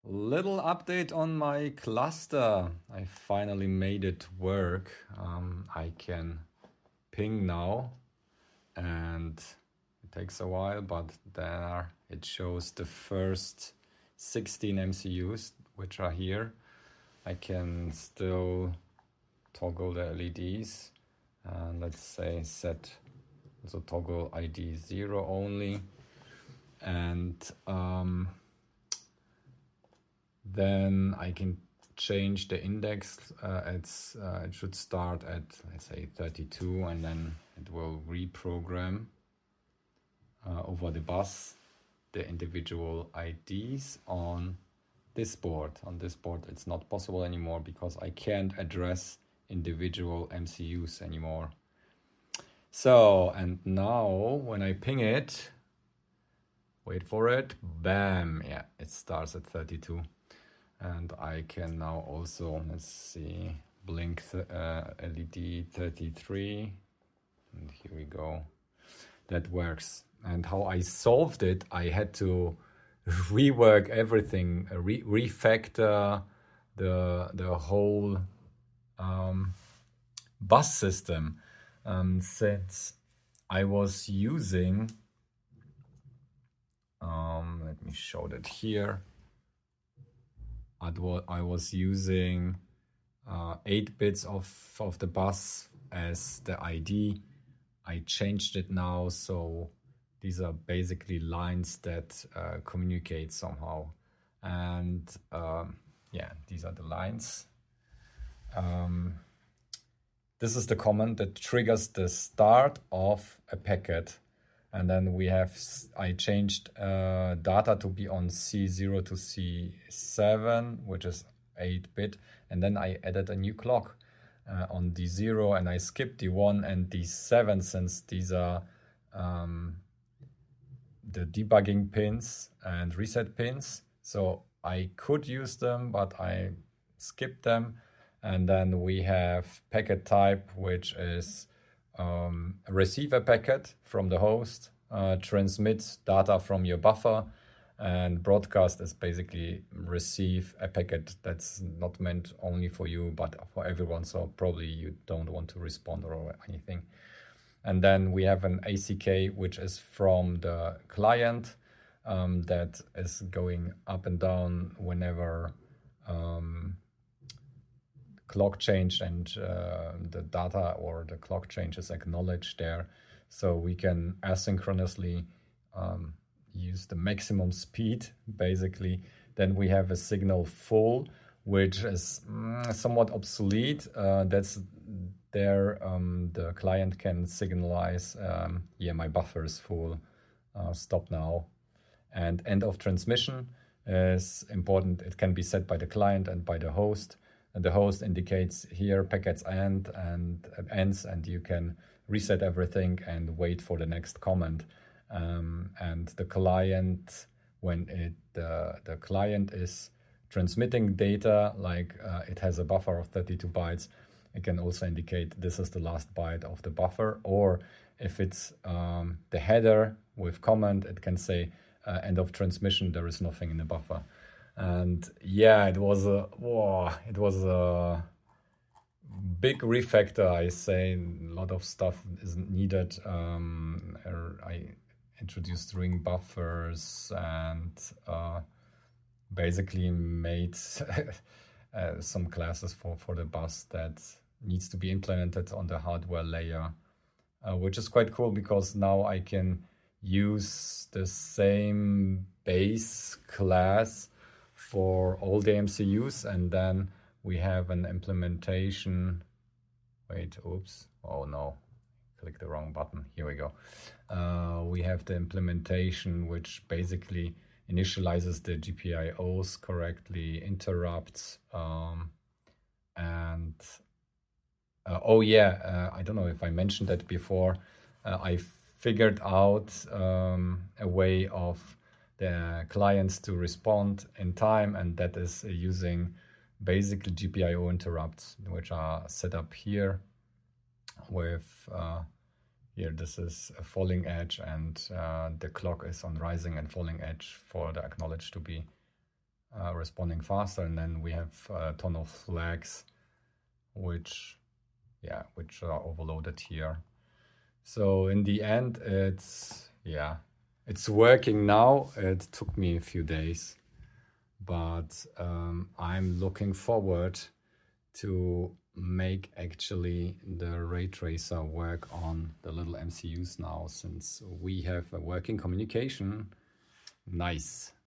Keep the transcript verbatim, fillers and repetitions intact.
Little update on my cluster. I finally made it work. Um, I can ping now, and it takes a while, but there it shows the first sixteen M C Us which are here. I can still toggle the L E Ds, and let's say set so toggle I D zero only, and um, then I can change the index. Uh, it's uh, it should start at, let's say, thirty-two, and then it will reprogram uh, over the bus the individual I Ds on this board. On this board it's not possible anymore because I can't address individual M C Us anymore. So, and now when I ping it, wait for it, bam, yeah, it starts at thirty-two. And I can now also, let's see, blink uh, L E D thirty-three, and here we go. That works. And how I solved it, I had to rework everything, re refactor the the whole um, bus system. Um, since I was using, um, let me show that here. I was using uh, eight bits of, of the bus as the I D. I changed it now, so these are basically lines that uh, communicate somehow. And um, yeah, these are the lines. Um, this is the command that triggers the start of a packet. And then we have, I changed uh, data to be on C zero to C seven, which is eight bit. And then I added a new clock uh, on D zero, and I skipped D one and D seven since these are um, the debugging pins and reset pins. So I could use them, but I skipped them. And then we have packet type, which is Um, receive a packet from the host, uh, transmit data from your buffer, and broadcast is basically receive a packet that's not meant only for you, but for everyone. So probably you don't want to respond or anything. And then we have an A C K, which is from the client um, that is going up and down whenever um, clock change and uh, the data or the clock change is acknowledged there. So we can asynchronously um, use the maximum speed, basically. Then we have a signal full, which is mm, somewhat obsolete. Uh, that's there, um, the client can signalize, um, yeah, my buffer is full, uh, stop now. And end of transmission is important. It can be set by the client and by the host. And the host indicates here packets end and uh, ends, and you can reset everything and wait for the next comment. Um, and the client, when it uh, the client is transmitting data, like uh, it has a buffer of thirty-two bytes, it can also indicate this is the last byte of the buffer. Or if it's um, the header with comment, it can say uh, end of transmission, there is nothing in the buffer. And yeah, it was a whoa, it was a big refactor. I say a lot of stuff isn't needed. Um, I introduced ring buffers and uh, basically made uh, some classes for for the bus that needs to be implemented on the hardware layer, uh, which is quite cool because now I can use the same base class for all the M C Us, and then we have an implementation. Wait, oops, oh no, click the wrong button. Here we go. Uh, we have the implementation which basically initializes the G P I Os correctly, interrupts, um, and uh, oh yeah, uh, I don't know if I mentioned that before. Uh, I figured out um, a way of the clients to respond in time, and that is uh, using basically G P I O interrupts, which are set up here with uh, here this is a falling edge, and uh, the clock is on rising and falling edge for the acknowledge to be uh, responding faster, and then we have a ton of flags which yeah which are overloaded here. So in the end, it's yeah it's working now. It took me a few days, but um, I'm looking forward to make actually the ray tracer work on the little M C Us now, since we have a working communication. Nice.